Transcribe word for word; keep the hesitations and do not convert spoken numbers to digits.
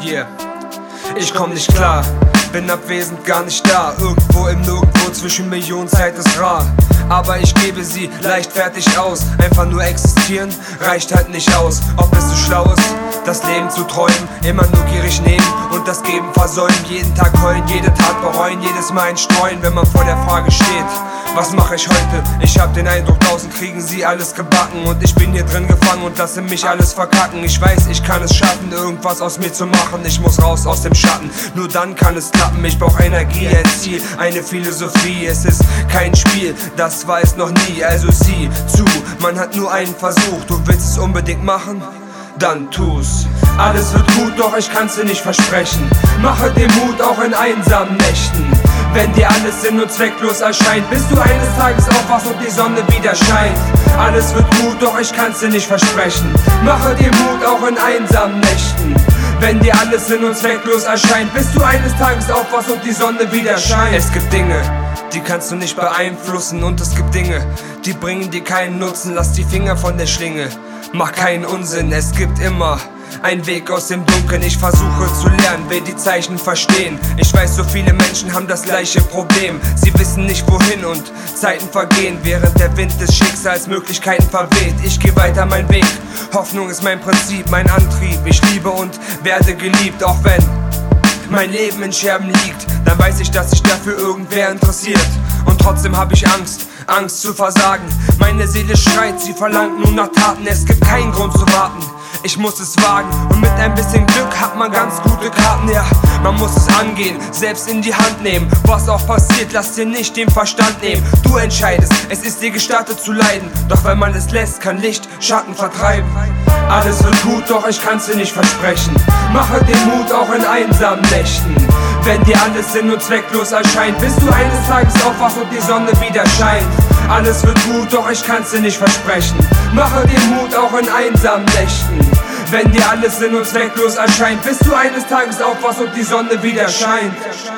Yeah. Ich komm nicht klar, bin abwesend, gar nicht da. Irgendwo im Nirgendwo, zwischen Millionen, Zeit ist rar. Aber ich gebe sie leichtfertig aus. Einfach nur existieren, reicht halt nicht aus. Ob es so schlau ist, das Leben zu träumen, immer nur gierig nehmen und das Geben versäumen. Jeden Tag heulen, jede Tat bereuen, jedes Mal einstreuen, wenn man vor der Frage steht: Was mache ich heute? Ich hab den Eindruck, draußen kriegen sie alles gebacken und ich bin hier drin gefangen und lasse mich alles verkacken. Ich weiß, ich kann es schaffen, irgendwas aus mir zu machen. Ich muss raus aus dem Schatten, nur dann kann es klappen. Ich brauch Energie, ein Ziel, eine Philosophie. Es ist kein Spiel, das war es noch nie. Also sieh zu, man hat nur einen Versuch. Du willst es unbedingt machen? Dann tu's. Alles wird gut, doch ich kann's dir nicht versprechen. Mache dir Mut auch in einsamen Nächten. Wenn dir alles sinn- und zwecklos erscheint, bis du eines Tages aufwachst und die Sonne wieder scheint. Alles wird gut, doch ich kann's dir nicht versprechen. Mache dir Mut auch in einsamen Nächten. Wenn dir alles sinn- und zwecklos erscheint, bis du eines Tages aufwachst und die Sonne wieder scheint. Es gibt Dinge, die kannst du nicht beeinflussen, und es gibt Dinge, die bringen dir keinen Nutzen. Lass die Finger von der Schlinge, mach keinen Unsinn. Es gibt immer ein Weg aus dem Dunkeln. Ich versuche zu lernen, will die Zeichen verstehen. Ich weiß, so viele Menschen haben das gleiche Problem. Sie wissen nicht wohin und Zeiten vergehen, während der Wind des Schicksals Möglichkeiten verweht. Ich gehe weiter meinen Weg, Hoffnung ist mein Prinzip, mein Antrieb. Ich liebe und werde geliebt, auch wenn mein Leben in Scherben liegt. Dann weiß ich, dass sich dafür irgendwer interessiert. Und trotzdem habe ich Angst, Angst zu versagen. Meine Seele schreit, sie verlangt nun nach Taten. Es gibt keinen Grund zu warten, ich muss es wagen. Und mit ein bisschen Glück hat man ganz gute Karten. Ja, man muss es angehen, selbst in die Hand nehmen. Was auch passiert, lass dir nicht den Verstand nehmen. Du entscheidest, es ist dir gestattet zu leiden. Doch wenn man es lässt, kann Licht Schatten vertreiben. Alles wird gut, doch ich kann's dir nicht versprechen. Mache dir Mut auch in einsamen Nächten. Wenn dir alles sinn- und zwecklos erscheint, bis du eines Tages aufwachst und die Sonne wieder scheint. Alles wird gut, doch ich kann's dir nicht versprechen. Mache dir Mut auch in einsamen Nächten. Wenn dir alles sinn- und zwecklos erscheint, bis du eines Tages aufwachst und die Sonne wieder scheint.